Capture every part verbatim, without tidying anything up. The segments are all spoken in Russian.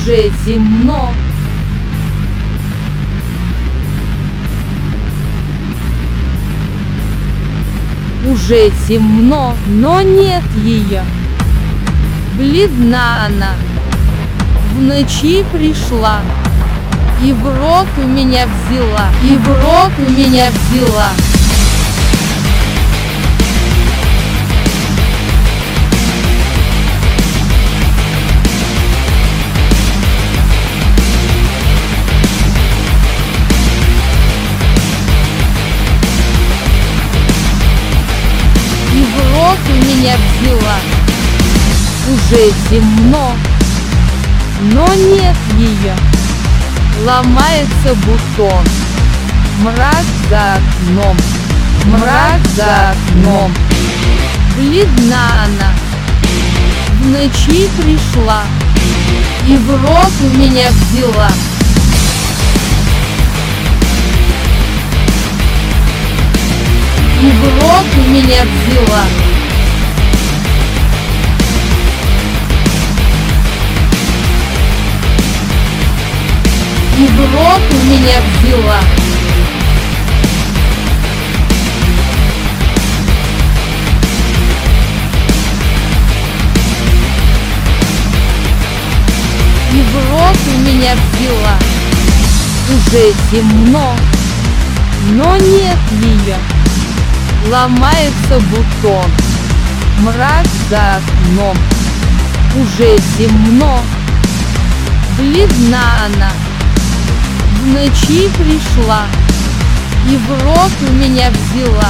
уже темно. Уже темно, но нет ее. Бледна она, в ночи пришла, и в рот у меня взяла, и в рот у меня взяла. И в рот у меня взяла. Уже темно, но нет ее. Ломается бутон, мрак за окном, мрак за окном. Бледна она, в ночи пришла, и в рот у меня взяла. И в рот у меня взяла. И в рот у меня взяла. И в рот у меня взяла. Уже темно, но нет ее. Ломается бутон, мрак за окном. Уже темно, бледна она, в ночи пришла, и в рот у меня взяла.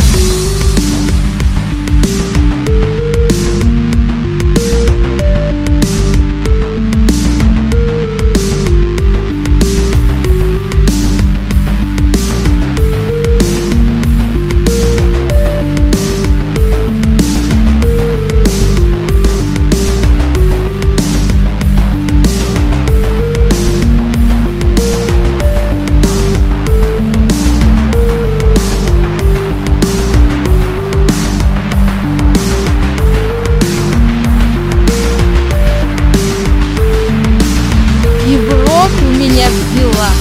У меня взяла.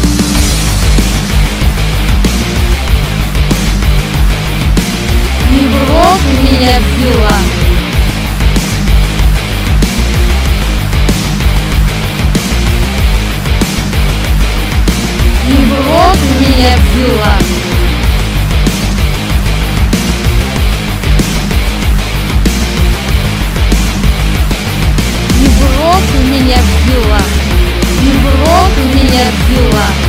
И в рот у меня взяла. И в рот у меня взяла. И в рот у меня взяла. И в рот у меня взяла.